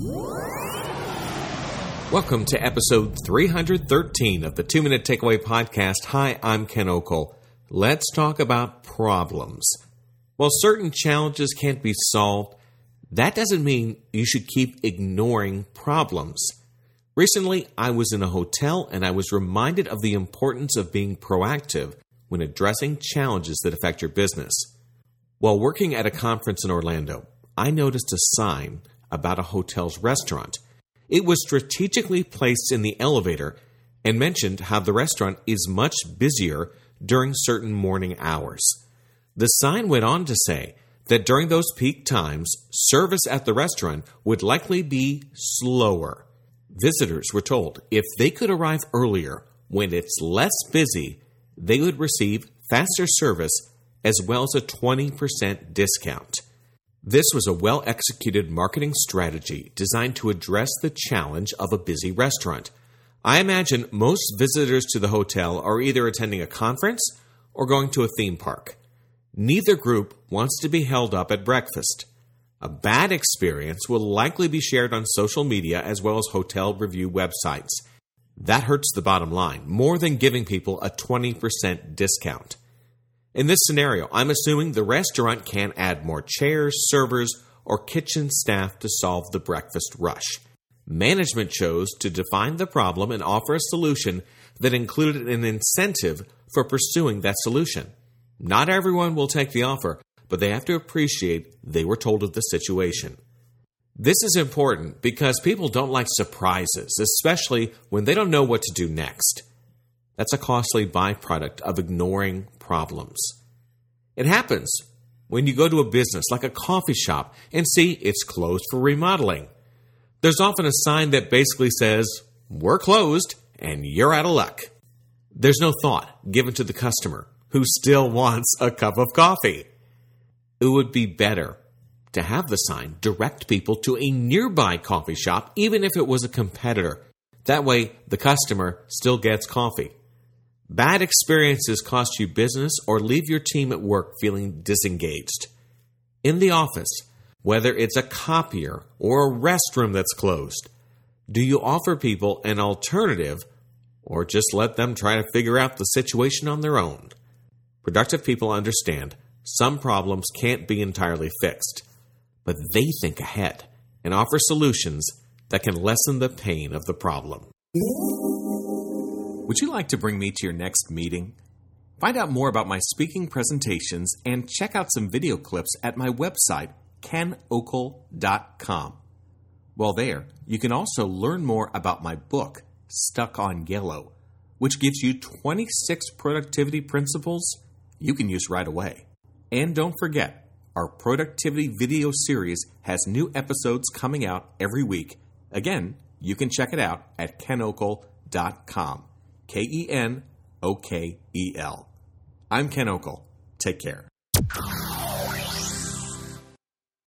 Welcome to episode 313 of the 2-Minute Takeaway Podcast. Hi, I'm Ken Okol. Let's talk about problems. While certain challenges can't be solved, that doesn't mean you should keep ignoring problems. Recently, I was in a hotel and I was reminded of the importance of being proactive when addressing challenges that affect your business. While working at a conference in Orlando, I noticed a sign about a hotel's restaurant. It was strategically placed in the elevator and mentioned how the restaurant is much busier during certain morning hours. The sign went on to say that during those peak times, service at the restaurant would likely be slower. Visitors were told if they could arrive earlier when it's less busy, they would receive faster service as well as a 20% discount. This was a well-executed marketing strategy designed to address the challenge of a busy restaurant. I imagine most visitors to the hotel are either attending a conference or going to a theme park. Neither group wants to be held up at breakfast. A bad experience will likely be shared on social media as well as hotel review websites. That hurts the bottom line, more than giving people a 20% discount. In this scenario, I'm assuming the restaurant can add more chairs, servers, or kitchen staff to solve the breakfast rush. Management chose to define the problem and offer a solution that included an incentive for pursuing that solution. Not everyone will take the offer, but they have to appreciate they were told of the situation. This is important because people don't like surprises, especially when they don't know what to do next. That's a costly byproduct of ignoring problems. It happens when you go to a business like a coffee shop and see it's closed for remodeling. There's often a sign that basically says, "We're closed and you're out of luck." There's no thought given to the customer who still wants a cup of coffee. It would be better to have the sign direct people to a nearby coffee shop, even if it was a competitor. That way, the customer still gets coffee. Bad experiences cost you business or leave your team at work feeling disengaged. In the office, whether it's a copier or a restroom that's closed, do you offer people an alternative or just let them try to figure out the situation on their own? Productive people understand some problems can't be entirely fixed, but they think ahead and offer solutions that can lessen the pain of the problem. Would you like to bring me to your next meeting? Find out more about my speaking presentations and check out some video clips at my website, kenokol.com. While there, you can also learn more about my book, Stuck on Yellow, which gives you 26 productivity principles you can use right away. And don't forget, our productivity video series has new episodes coming out every week. Again, you can check it out at kenokol.com. KENOKEL. I'm Ken Okol. Take care.